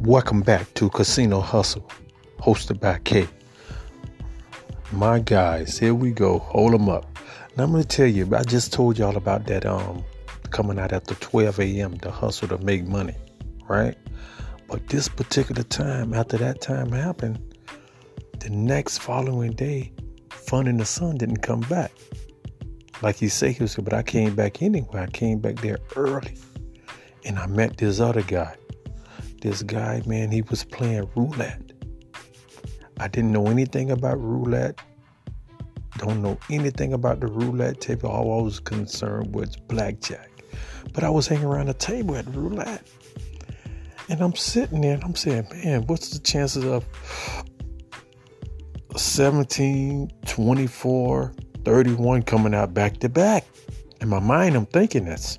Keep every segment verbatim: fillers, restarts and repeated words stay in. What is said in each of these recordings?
Welcome back to Casino Hustle, hosted by K. My guys, here we go. Hold them up. Now I'm going to tell you, I just told y'all about that um coming out after twelve a.m. to hustle to make money, right? But this particular time, after that time happened, the next following day, Fun in the Sun didn't come back. Like he said he was, but I came back anyway. I came back there early. And I met this other guy. This guy, man, he was playing roulette. I didn't know anything about roulette. Don't know anything about the roulette table. All I was concerned was blackjack. But I was hanging around the table at roulette. And I'm sitting there and I'm saying, man, what's the chances of seventeen, twenty-four, thirty-one coming out back to back? In my mind, I'm thinking this.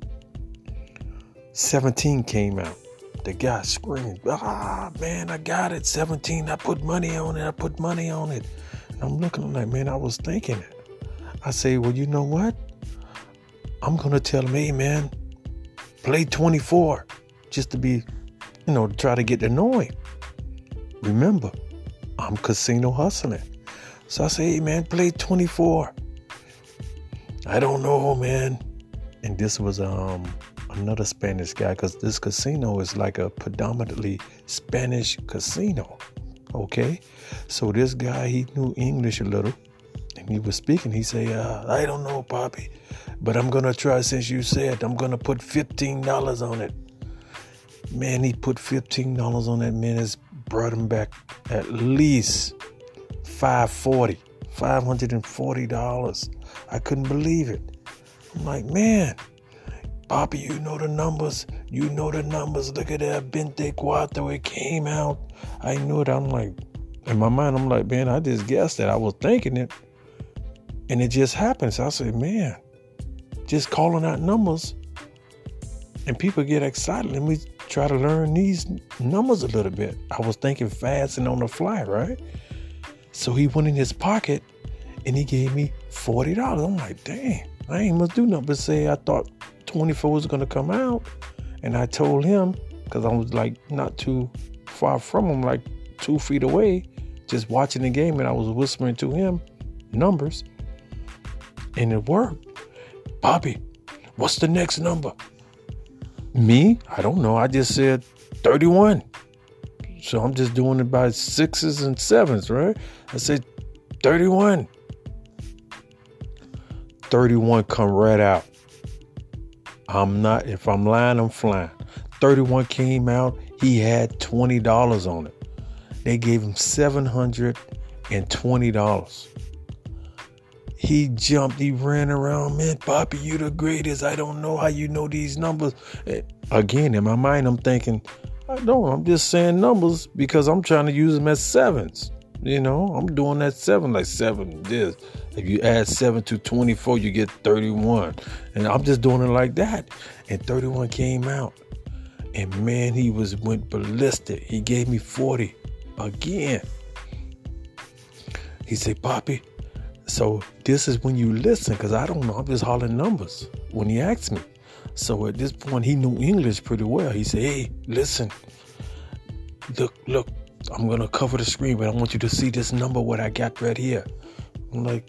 seventeen came out. The guy screamed, ah, man, I got it. seventeen, I put money on it. I put money on it. And I'm looking like, man, I was thinking it. I say, well, you know what? I'm going to tell him, hey, man, play twenty-four just to be, you know, try to get to know him. Remember, I'm casino hustling. So I say, hey, man, play twenty-four. I don't know, man. And this was, um, another Spanish guy, because this casino is like a predominantly Spanish casino. Okay, so this guy, he knew English a little, and he was speaking. He said, uh, I don't know, Poppy, but I'm gonna try. Since you said, I'm gonna put fifteen dollars on it. Man, he put fifteen dollars on that. Man, it's brought him back at least five forty, five hundred forty dollars. I couldn't believe it. I'm like, man, Poppy, you know the numbers. You know the numbers. Look at that Vente Cuatro. It came out. I knew it. I'm like, in my mind, I'm like, man, I just guessed that. I was thinking it. And it just happened. So I said, man, just calling out numbers. And people get excited. Let me try to learn these numbers a little bit. I was thinking fast and on the fly, right? So he went in his pocket and he gave me forty dollars. I'm like, dang, I ain't must do nothing but say I thought twenty-four was going to come out. And I told him, because I was like not too far from him, like two feet away, just watching the game. And I was whispering to him numbers. And it worked. Poppy, what's the next number? Me? I don't know. I just said thirty-one. So I'm just doing it by sixes and sevens, right? I said thirty-one. thirty-one come right out. I'm not, if I'm lying, I'm flying. thirty-one came out. He had twenty dollars on it. They gave him seven hundred twenty dollars. He jumped. He ran around. Man, Poppy, you the greatest. I don't know how you know these numbers. Again, in my mind, I'm thinking, I don't. I'm just saying numbers because I'm trying to use them as sevens. You know, I'm doing that seven, like seven, this. If you add seven to twenty-four, you get thirty-one. And I'm just doing it like that. And thirty-one came out. And man, he was went ballistic. He gave me forty again. He said, Poppy, so this is when you listen, because I don't know. I'm just hollering numbers when he asked me. So at this point, he knew English pretty well. He said, hey, listen, look, look. I'm going to cover the screen, but I want you to see this number, what I got right here. I'm like,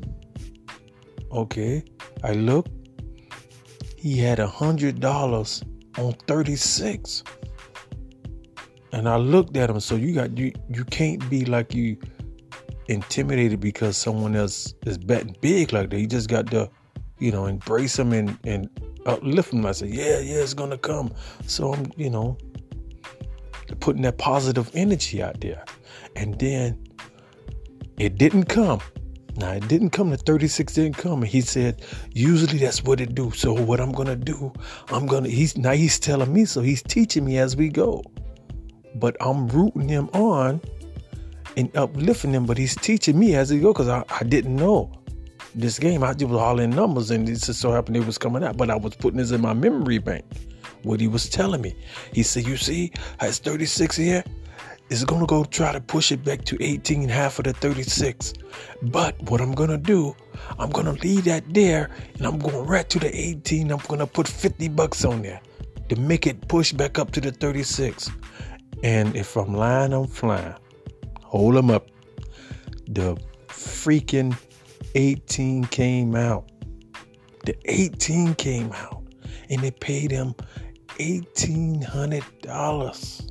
okay. I look. He had one hundred dollars on thirty-six. And I looked at him. So you got you you can't be like you intimidated because someone else is betting big like that. You just got to, you know, embrace him and, and uplift him. I said, yeah, yeah, it's going to come. So I'm, you know, putting that positive energy out there. And then it didn't come. Now it didn't come. The thirty-six didn't come. And he said, usually that's what it do. So what I'm going to do, I'm going to, he's now he's telling me, so he's teaching me as we go. But I'm rooting him on and uplifting him. But he's teaching me as we go because I, I didn't know this game. I just was hollering numbers and it just so happened it was coming out. But I was putting this in my memory bank. What he was telling me. He said, you see, it's thirty-six here. It's going to go try to push it back to eighteen, half of the thirty-six. But what I'm going to do, I'm going to leave that there and I'm going right to the eighteen. I'm going to put fifty bucks on there. to make it push back up to the thirty-six. And if I'm lying, I'm flying. Hold them up. The freaking eighteen came out. The eighteen came out. And they paid him eighteen hundred dollars.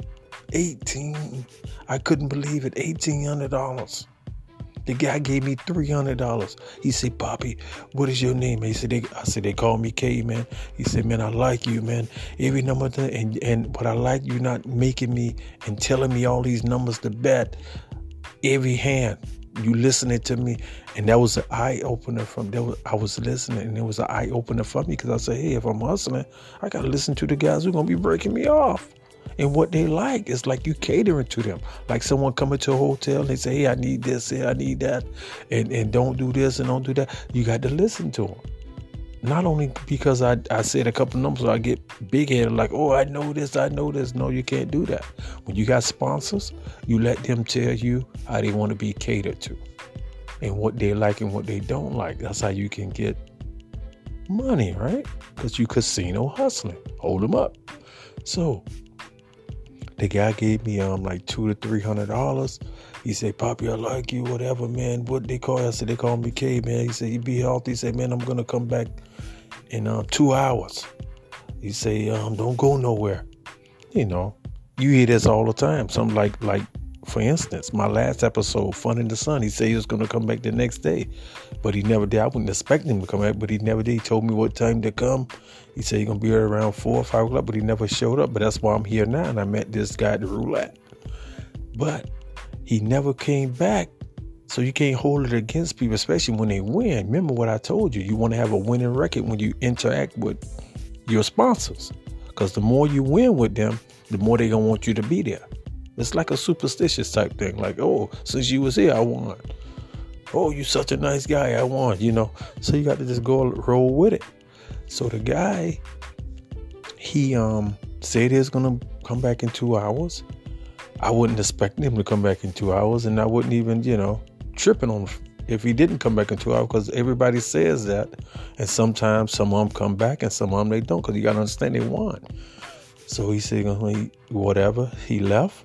eighteen. I couldn't believe it. eighteen hundred dollars. The guy gave me three hundred dollars. He said, Poppy, what is your name? He said, they, I said, they call me K, man. He said, man, I like you, man. Every number, to, and, and but I like you not making me and telling me all these numbers to bet. Every hand, you listening to me. And that was an eye-opener from, that was, I was listening, and it was an eye-opener for me because I said, hey, if I'm hustling, I got to listen to the guys who are going to be breaking me off. And what they like is like you catering to them. Like someone coming to a hotel and they say, hey, I need this, hey, I need that. And, and don't do this and don't do that. You got to listen to them. Not only because I, I said a couple numbers, so I get big-headed like, oh, I know this, I know this. No, you can't do that. When you got sponsors, you let them tell you how they want to be catered to and what they like and what they don't like. That's how you can get money, right? Because you casino hustling. Hold them up. So the guy gave me um like two to three hundred dollars. He said, Poppy, I like you, whatever, man. What they call you? I said, they call me K, man. He said, you be healthy. He said, man, I'm gonna come back in um two hours. He said, um, don't go nowhere. You know, you hear this all the time. Something like like for instance, my last episode, Fun in the Sun, he said he was gonna come back the next day. But he never did. I wouldn't expect him to come back, but he never did. He told me what time to come. He said he's going to be here around four or five o'clock, but he never showed up. But that's why I'm here now. And I met this guy at the roulette. But he never came back. So you can't hold it against people, especially when they win. Remember what I told you. You want to have a winning record when you interact with your sponsors. Because the more you win with them, the more they're going to want you to be there. It's like a superstitious type thing. Like, oh, since you was here, I won. Oh, you such a nice guy, I won, you know. So you got to just go roll with it. So the guy, he um said he was going to come back in two hours. I wouldn't expect him to come back in two hours. And I wouldn't even, you know, tripping on if he didn't come back in two hours because everybody says that. And sometimes some of them come back and some of them they don't because you got to understand they won. So he said, whatever. He left.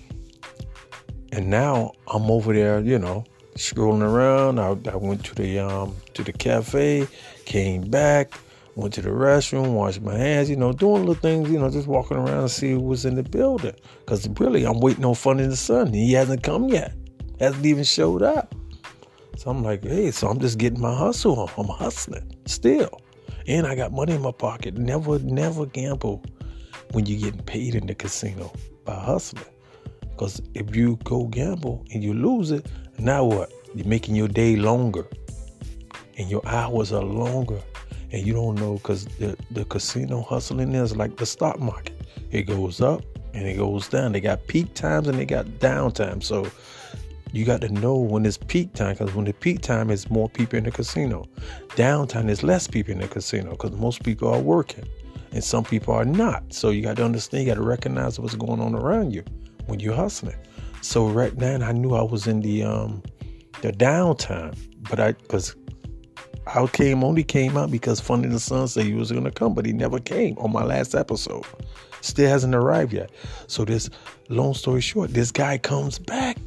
And now I'm over there, you know, scrolling around. I, I went to the um to the cafe, came back, went to the restroom, washed my hands, you know, doing little things, you know, just walking around and see who was in the building. Because really, I'm waiting on Fun in the Sun. He hasn't come yet. Hasn't even showed up. So I'm like, hey, so I'm just getting my hustle on. I'm hustling still. And I got money in my pocket. Never, never gamble when you're getting paid in the casino by hustling. Because if you go gamble and you lose it, now what? You're making your day longer. And your hours are longer. And you don't know because the, the casino hustling is like the stock market. It goes up and it goes down. They got peak times and they got down times. So you got to know when it's peak time because when the peak time is more people in the casino. Downtime is less people in the casino because most people are working and some people are not. So you got to understand, you got to recognize what's going on around you when you're hustling. So right now I knew I was in the um the downtime, but I because I came only came out because Fun in the Sun said he was gonna come, but he never came on my last episode. Still hasn't arrived yet. So this long story short, this guy comes back.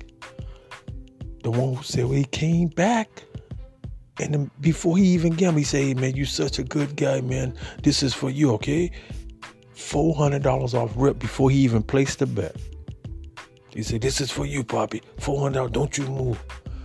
The one who said well, he came back. And then before he even came, he said, hey, man, you such a good guy, man. This is for you, okay? four hundred dollars off rip before he even placed the bet. He said, this is for you, Poppy. four hundred dollars, don't you move.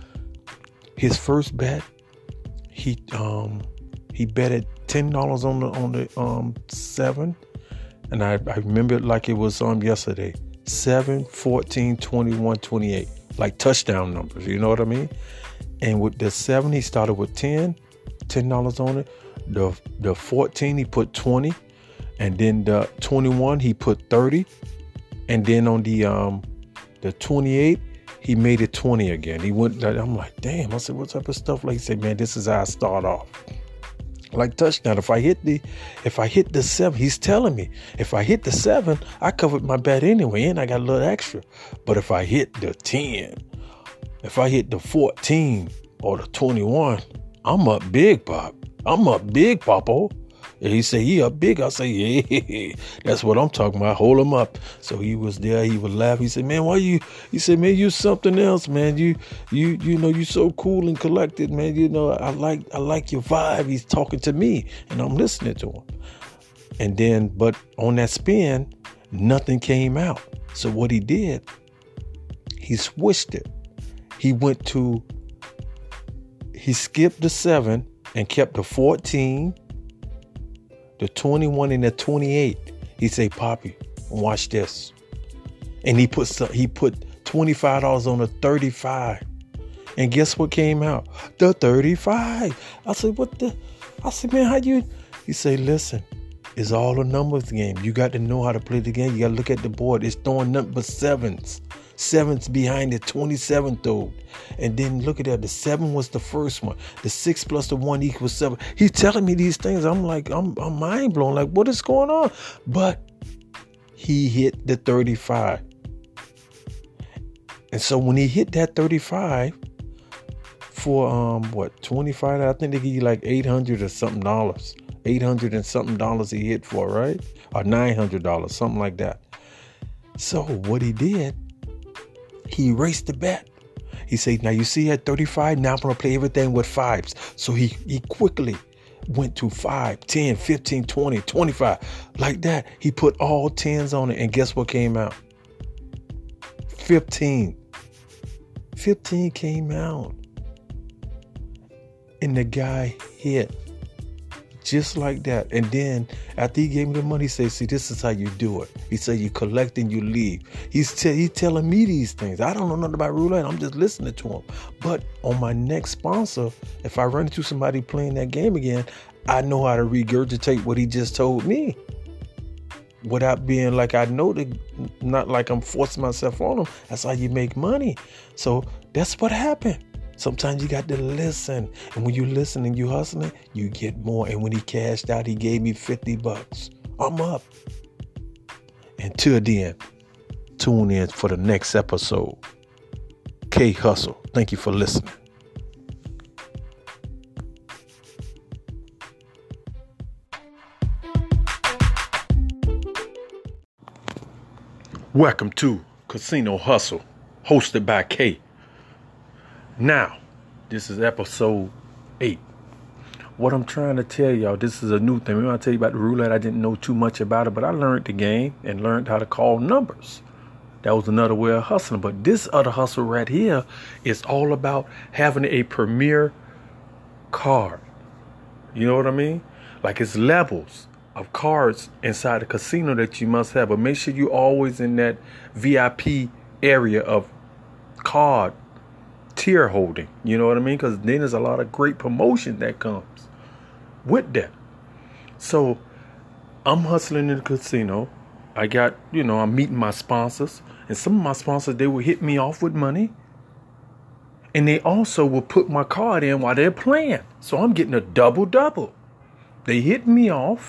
His first bet, he um he betted ten dollars on the on the um seven. And I, I remember it like it was um yesterday. seven, fourteen, twenty-one, twenty-eight. Like touchdown numbers, you know what I mean? And with the seven, he started with ten, ten dollars on it. The the fourteen, he put twenty. And then the twenty-one, he put thirty. And then on the um the twenty-eight, he made it twenty again. He went, I'm like, damn. I said, what type of stuff? Like he said, man, this is how I start off. Like touchdown. If I hit the, if I hit the seven, he's telling me, if I hit the seven, I covered my bet anyway, and I got a little extra. But if I hit the ten, if I hit the fourteen or the twenty-one, I'm up big, Pop. I'm up big, Popo. And he said, he up big. I say, yeah, that's what I'm talking about. Hold him up. So he was there. He was laughing. He said, man, why you, he said, man, you something else, man. You, you, you know, you so cool and collected, man. You know, I like, I like your vibe. He's talking to me and I'm listening to him. And then, but on that spin, nothing came out. So what he did, he switched it. He went to, he skipped the seven and kept the fourteen, the twenty-one, and the twenty-eight. He said, Poppy, watch this. And he put some, he put twenty-five dollars on the thirty-five. And guess what came out? The thirty-five. I said, what the? I said, man, how you? He said, listen, it's all a numbers game. You got to know how to play the game. You got to look at the board. It's throwing nothing but sevens. Sevens behind the twenty-seven throw. And then look at that. The seven was the first one. The six plus the one equals seven. He's telling me these things. I'm like, I'm, I'm mind blown. Like, what is going on? But he hit the thirty-five. And so when he hit that thirty-five for, um, what, twenty-five, I think they give you like eight hundred or something dollars. eight hundred and something dollars he hit for, right? Or nine hundred dollars, something like that. So what he did, he erased the bet. He said, now you see at thirty-five, now I'm going to play everything with fives. So he, he quickly went to five, ten, fifteen, twenty, twenty-five. Like that. He put all tens on it. And guess what came out? fifteen. fifteen came out. And the guy hit. Just like that. And then after he gave me the money, he said, see, this is how you do it. He said, you collect and you leave. He's, te- he's telling me these things. I don't know nothing about roulette. I'm just listening to him. But on my next sponsor, if I run into somebody playing that game again, I know how to regurgitate what he just told me without being like, I know that, not like I'm forcing myself on him. That's how you make money. So that's what happened. Sometimes you got to listen. And when you listen and you hustling, you get more. And when he cashed out, he gave me fifty bucks. I'm up. Until then, tune in for the next episode. K Hustle. Thank you for listening. Welcome to Casino Hustle, hosted by K. Now, this is episode eight. What I'm trying to tell y'all, this is a new thing. When I tell you about the roulette, I didn't know too much about it, but I learned the game and learned how to call numbers. That was another way of hustling. But this other hustle right here is all about having a premier card. You know what I mean? Like it's levels of cards inside the casino that you must have. But make sure you're always in that V I P area of card tier holding, you know what I mean? Because then there's a lot of great promotion that comes with that. So I'm hustling in the casino. I got, you know, I'm meeting my sponsors, and some of my sponsors, they will hit me off with money, and they also will put my card in while they're playing. So I'm getting a double double. They hit me off,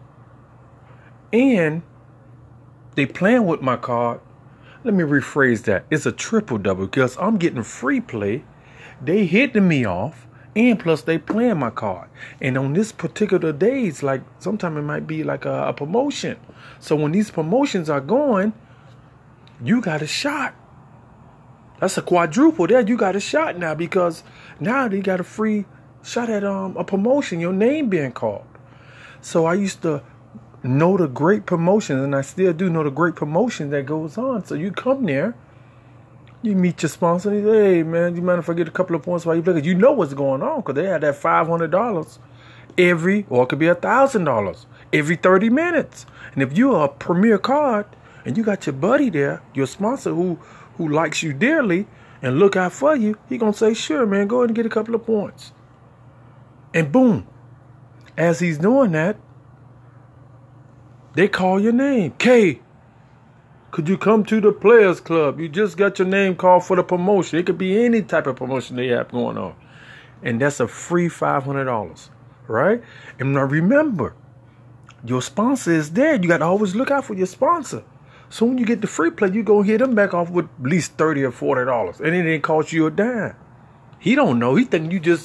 and they playing with my card. Let me rephrase that. It's a triple double because I'm getting free play. They hitting me off, and plus they playing my card. And on this particular days, like sometimes it might be like a, a promotion. So when these promotions are going, you got a shot. That's a quadruple there. You got a shot now because now they got a free shot at um a promotion. Your name being called. So I used to know the great promotions, and I still do know the great promotion that goes on. So you come there, you meet your sponsor, and you say, hey, man, you mind if I get a couple of points while you play? Because you know what's going on, because they have that five hundred dollars every, or it could be one thousand dollars every thirty minutes. And if you're a premier card, and you got your buddy there, your sponsor who, who likes you dearly and look out for you, he going to say, sure, man, go ahead and get a couple of points. And boom, as he's doing that, they call your name. K, could you come to the Players Club? You just got your name called for the promotion. It could be any type of promotion they have going on. And that's a free five hundred dollars, right? And now remember, your sponsor is there. You got to always look out for your sponsor. So when you get the free play, you go hit them back off with at least thirty or forty dollars. And it ain't cost you a dime. He don't know. He think you just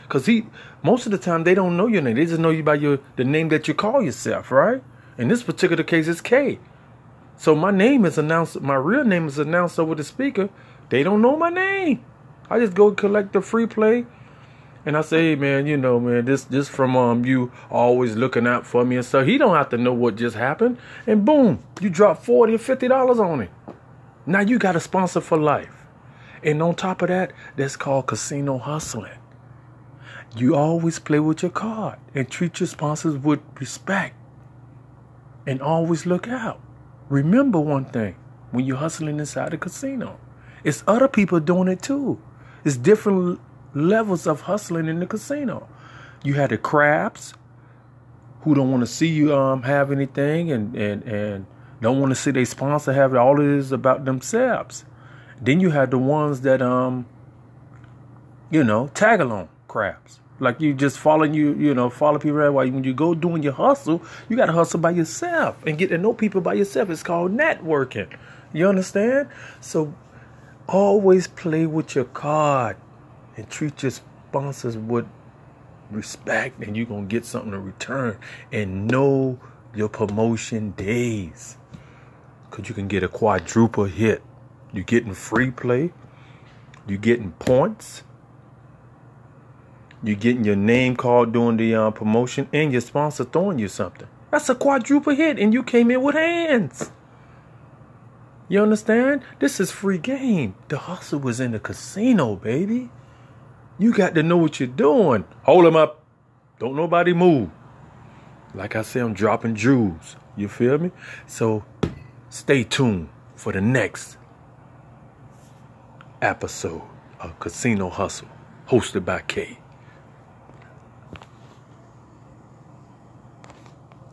Because he, most of the time, they don't know your name. They just know you by your the name that you call yourself, right? In this particular case, it's K. So my name is announced, my real name is announced over the speaker. They don't know my name. I just go collect the free play. And I say, hey, man, you know, man, this this from um you always looking out for me and stuff. He don't have to know what just happened. And boom, you drop forty or fifty dollars on it. Now you got a sponsor for life. And on top of that, that's called casino hustling. You always play with your card and treat your sponsors with respect. And always look out. Remember one thing, when you're hustling inside the casino, it's other people doing it too. It's different levels of hustling in the casino. You had the crabs who don't want to see you um have anything and and and don't want to see their sponsor have it. All it is about themselves. Then you had the ones that um you know tag along crabs, like you just following you you know follow people around. While when you go doing your hustle, you got to hustle by yourself and get to know people by yourself. It's called networking. You understand? So always play with your card and treat your sponsors with respect, and you're going to get something in return. And know your promotion days, because you can get a quadruple hit. You're getting free play. You're getting points. You're getting your name called during the uh, promotion, and your sponsor throwing you something. That's a quadruple hit, and you came in with hands. You understand? This is free game. The hustle was in the casino, baby. You got to know what you're doing. Hold them up. Don't nobody move. Like I said, I'm dropping jewels. You feel me? So stay tuned for the next episode of Casino Hustle, hosted by K.